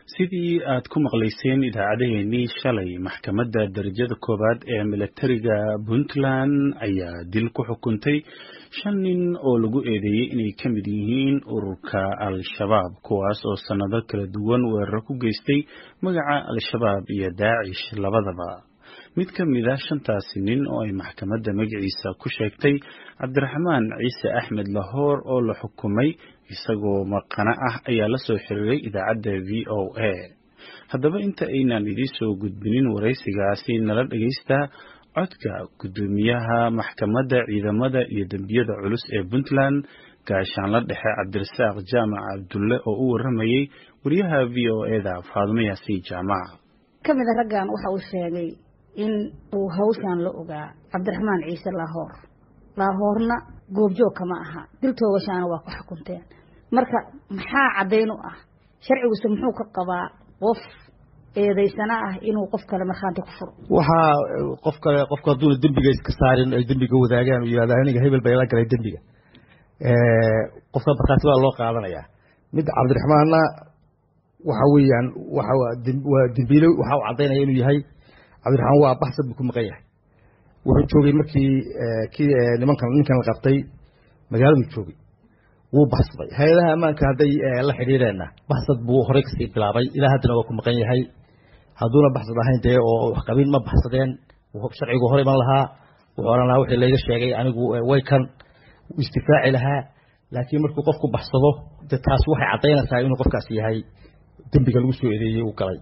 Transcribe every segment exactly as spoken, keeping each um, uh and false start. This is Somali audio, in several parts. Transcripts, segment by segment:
sidii aad ku maqlayseen idaacadeennii shalay maxkamadda darajada koowaad ee milatariga Puntland ayaa dil ku xukuntay shan nin oo lagu eedeeyay inay ka mid yihiin ururka Al-Shabaab kuwaas oo sanado kala duwan weerar ku geystay magaca Al-Shabaab iyo Daacish labadaba. mid ka mid ah shantaasi nin oo ay maxkamadda magaciisa ku sheegtay Cabdiraxmaan Ciise Axmed Lahoor oo la xukumay isagoo maqana ah ayaa la soo xiriiray idaacadda V O A. haddaba inta aynaan idin soo gudbinin waraysigaasi nala dhageysta codka gudoomiyaha maxkamadda ciidamada iyo dambiyada culus ee Puntland gaashaanle dhexe Cabdirasaaq Jaamac Cabdulle oo u waramayay wariyaha V O A-da Faadimo Yaasiin Jaamac. kamid raggan waxa uu sheegay in uu hawshan la ogaa Cabdiraxmaan Ciise Lahoor Lahoorna goobjoog kama aha diltoogashaana waa ku xukunteen. marka maxaa cadeyn u ah sharcigu muxuu ka qabaa qof eedeysana ah inuu qof kale marxaanti ku furo waxa qof kale qofka haduu dambiga iska saarin ay dambiga wadaagaan iyo aniga hebel bay la galay dambiga ee qofka markaas waa loo qaadanaya mid Cabdiraxmaanna waxa weeyaan waxa waa dambiile waxa uu cadeynaya inuu yahay Cabdiraxmaan waa baxsad ku maqan yahay wuxuu joogay markii kii nimankan ninkan la qabtay magaalada joogay wuu baxsaday hay'adaha amaanka haday la xiriirayna baxsad buu hore ka sii bilaabay ilaa hadana waa ku maqan yahay haduuna baxsad ahayn dee oo wax qabin ma baxsadeen wuxuu sharcigu hore man lahaa wuxuu oran lahaa wixii laga sheegay anigu way kan istifaaci lahaa laakiin markuu qofku baxsado taas waxay cadeynaysaa inuu qofkaas yahay dambiga lagu soo eedeeyay uu galay.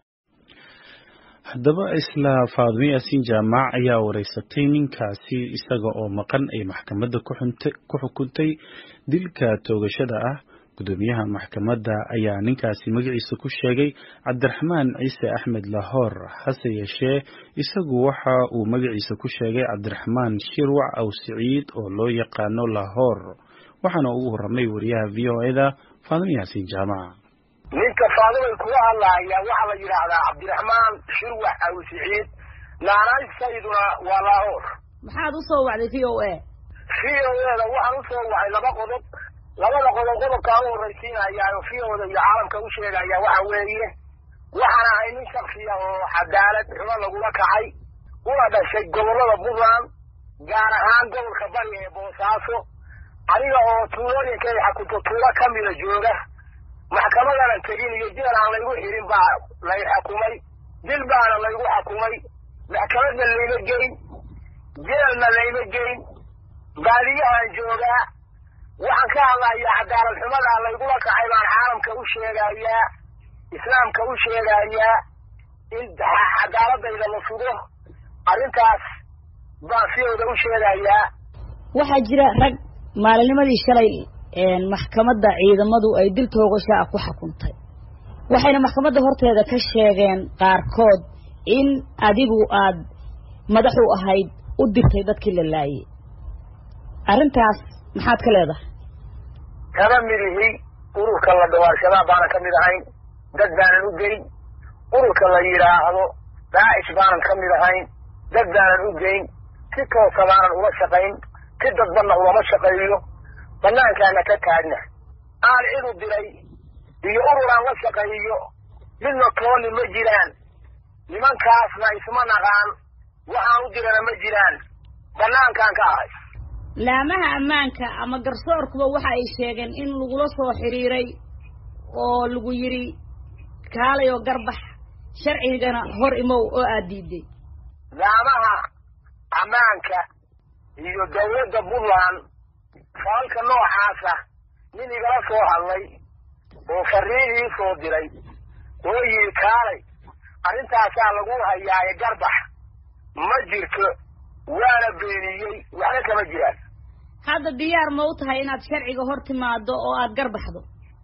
haddaba isla Faadimo Yaasiin Jaamac ayaa wareysatay ninkaasi isaga oo maqan ay maxkamadda ku xukuntay dilka toogashada ah. gudoomiyaha maxkamadda ayaa ninkaasi magaciisa ku sheegay Cabdiraxmaan Ciise Axmed Lahoor hase yeeshee isagu waxa uu magaciisa ku sheegay Cabdiraxmaan Shirwac aw Siciid oo loo yaqaano Lahoor waxaana uu waramay wariyaha V O A-da Faadimo Yaasiin Jaamac. ninka Faadimo ku hadlaya waxa la yiraahdaa Cabdiraxmaan Shirwac aw Siciid laanay sayiduna waa Lahoor. maxaad u soo wacday V O A? V O A-da waxaan u soo wacay laba qodob labada qodob qodobka ugu horeysiinaya V O A-da iyo caalamka u sheegaya waxa weeye waxana ay nin shakhsiya oo cadaalad xumo lagu kacay una dhashay gobolada Puntland gaar ahaan gobolka Bari ee Boosaaso aniga oo tuulooyinka ay xukunto tuulo kamida jooga maxkamadana tagin iyo jeel aan lagu xirin baa la xukumay dil baana lagu xukumay maxkamadda leeyma geyn jeelna leeyma geyn baadiyahan jooga waxaan ka hadlayaa cadaalad xumada lagu kacay baan caalamka u sheegayaa islaamka u sheegayaa in cadaaladayda la sugo arrintaas baan fiyoda u sheegayaa. waxaa jira rag maalinimadii shalay een maxkamadda ciidamadu ay dil toogasho ku xukuntay waxayna maxkamadda horteeda ka sheegeen qaarkood in adigu aad madax u ahayd u dirtay dadkii la laayay arrintaas maxaad ka leedahay? kama midihii ururka la dhawaashada baan ka mid ahayn dad baan u geyn ururka la yiraahdo Daacish baan ka mid ahayn dad baan u geyn si toosan ula shaqayn si dadbanna uma shaqeeyo banaankaana ka taagna aan ciidu diray iyo ururaan la shaqeeyo midna tooni ma jiraan nimankaasna isma naqaan waxaan u dirana ma jiraan banaankaan ka ahay. laamaha ammaanka ama garsoorkuba waxa ay sheegeen in lagu la soo xiriiray oo lagu yiri kaalayo garbax sharcigana hor imow oo aad diiday. laamaha ammaanka iyo dawladda Puntland falka noocaasa nin igala soo hadlay oo fariinii soo diray oo yiri kaalay arrintaas lagu hayaa garbax ma jirto waana beeniyay waxa kama jiraan. hadda diyaar ma u tahay inaad sharciga hor timaado oo aad garbaxdo?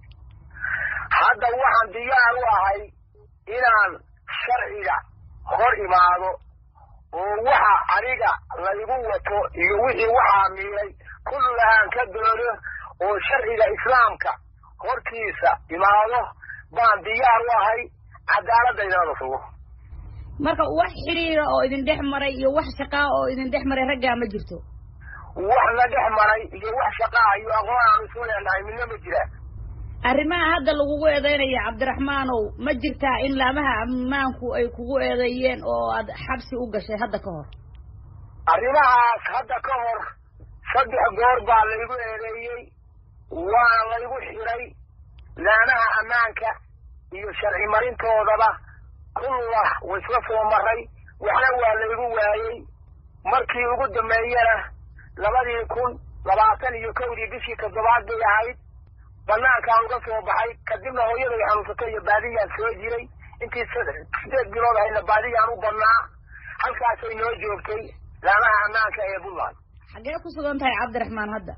hadda waxaan diyaar u ahay inaan sharciga hor imaado oo waxa aniga la igu wato iyo wixii waxa miilay kullahan ka doono oo sharciga islaamka hortiisa imaado baan diyaar u ahay cadaaladayda la sugo. marka wax xiriira oo idin dhex maray iyo wax shaqaa oo idin dhex maray ragga ma jirto? wax la dhex maray iyo wax shaqaa iyo aqoon aan isu leenahay midna ma jiraan. arrimaha hadda lagugu eedeynaya cabdiraxmaanow ma jirtaa in laamaha ammaanku ay kugu eedeeyeen oo aad xabsi u gashay hadda ka hor arrimahaas hadda ka hor saddex goor baa laygu eedeeyey waana laygu xiray laamaha ammaanka iyo sharci marintoodaba kullah waisla soo maray waxna waa laygu waayey markii ugu dambeeyana labadii kun labaatan iyo kowdii bishii toddobaad bay ahayd banaankaan uga soo baxay kadibna hooyaday xanuunsatay iyo baadiyaan soo jiray intii sideed bilood ahayna baadiyaan u badnaa halkaasay noo joogtay laamaha ammaanka ee Puntland. xaggee ku sugan tahay cabdiraxmaan hadda?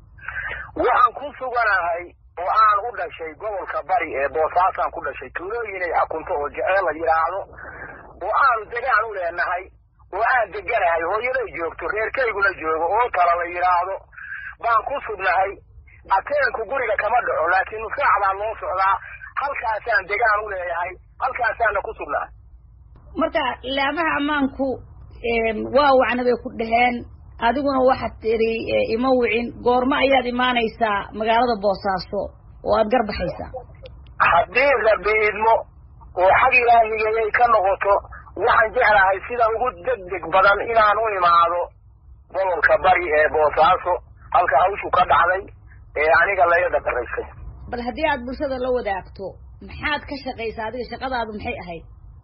waxaan ku suganahay oo aan u dhashay gobolka bari ee Boosaasan ku dhashay tuulooyin ay xukunto oo jecel la yiraahdo oo aan degaan u leenahay oo aan deganahay hooyaday joogto reerkayguna joogo oo kala la yiraahdo baan ku sugnahay ateenku guriga kama dhaco laakiin nusaaca loo socdaa halkaasaan degaan u leeyahay halkaasaan ku sugnaa marka laamaha ammaanku waa wacnabay ku dhaheen adiguna waxaad tiri ima wicin goorma ayaad imaanaysaa magaalada Boosaaso oo aad garbaxaysaa haddii rabbi idmo oo xag ilaahigay ka noqoto waxaan jeclahay sida ugu degdeg badan inaan u imaado gobolka bari ee Boosaaso halka hawshu ka dhacday ee aniga la yada daraysay bal haddii aad bulshada la wadaagto maxaad ka shaqaysaa adiga shaqadaadu maxay ahayd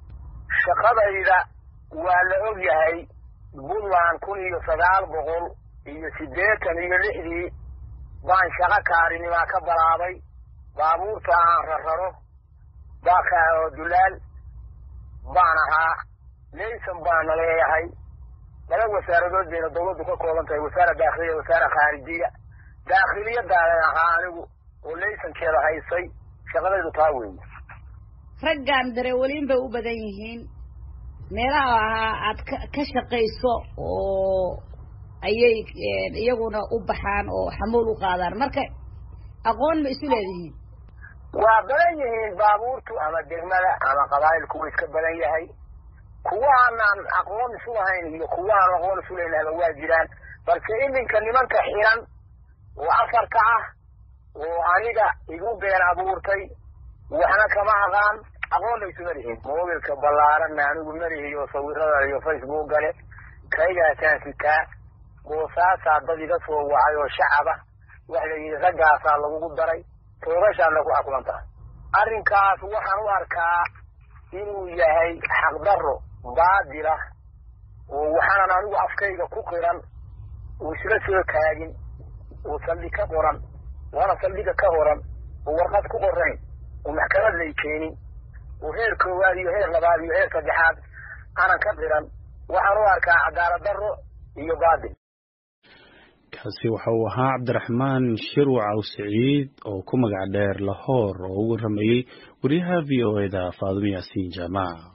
shaqadayda waa la og yahay Puntland kun iyo sagaal boqol iyo siddeetan iyo lixdii baan shaqo kaarinima ka balaabay baabuurta aan rararo baaka oo dulaal baan ahaa leysan baan leeyahay laba wasaaradood bayna dawladdu ka kooban tahay wasaaradda dakhliga wasaaradda khaarijiga daakhiliyada ahaa anigu oo leysankeeda haysay shaqadaydu taa weyn raggan dareewaliin bay u badan yihiin meelaha aad ka shaqayso oo ayay iyaguna u baxaan oo xamuul u qaadaan marka aqoon ma isu leeyihiin waa badan yihiin baabuurtu ama degmada ama qabaayilku way iska badan yahay kuwa aan aqoon isu lahayn iyo kuwa aan aqoon isu leeyahay waa jiraan balse iminka nimanka xiran oo afarka ah oo aniga igu been abuurtay waxna kama aqaan aqoon isu leeyihiin mobilka ballaaran anigu mariyo sawirada iyo Facebook gale kayga taasika Boosaaso dad iga soo wacay oo shacaba wax la yiri ragaasa lagu daray toobashaana ku xukumanta arrinkaas waxaan u arkaa inuu yahay xaq darro baadila oo waxaan anigu afkayga ku qiran oo isla soo taagin oo saldhiga qoran wana saldhiga ka qoran oo warqad ku qoran oo maxkamad lay keenin oo heer koowaad iyo heer labaad iyo heer saddexaad ana ka qiran waxaan u arkaa cadaalad darro iyo baadil kaasi waxa uu ahaa cabdiraxmaan shirwac Saciid oo ku magac dheer Lahoor oo ugu rameeyay wariyaha V O A da Faadimo Yaasiin Jaamac.